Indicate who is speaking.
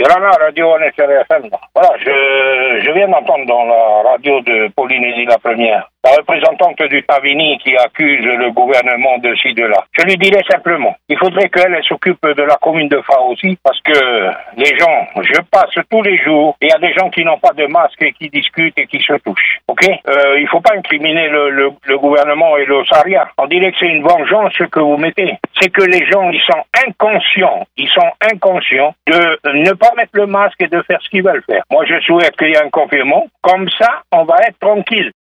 Speaker 1: Grana, Radio NSRFM. Voilà, je viens d'entendre dans la radio de Polynésie la première, la représentante du Tavini qui accuse le gouvernement de ci, de là. Je lui dirais simplement, il faudrait qu'elle s'occupe de la commune de Fa aussi, parce que les gens, je passe tous les jours, et il y a des gens qui n'ont pas de masque et qui discutent et qui se touchent. Ok? Il faut pas incriminer le gouvernement et le Saria. On dirait que c'est une vengeance que vous mettez. C'est que les gens, ils sont inconscients de ne pas mettre le masque et de faire ce qu'ils veulent faire. Moi, je souhaite qu'il y ait un confinement. Comme ça, on va être tranquille.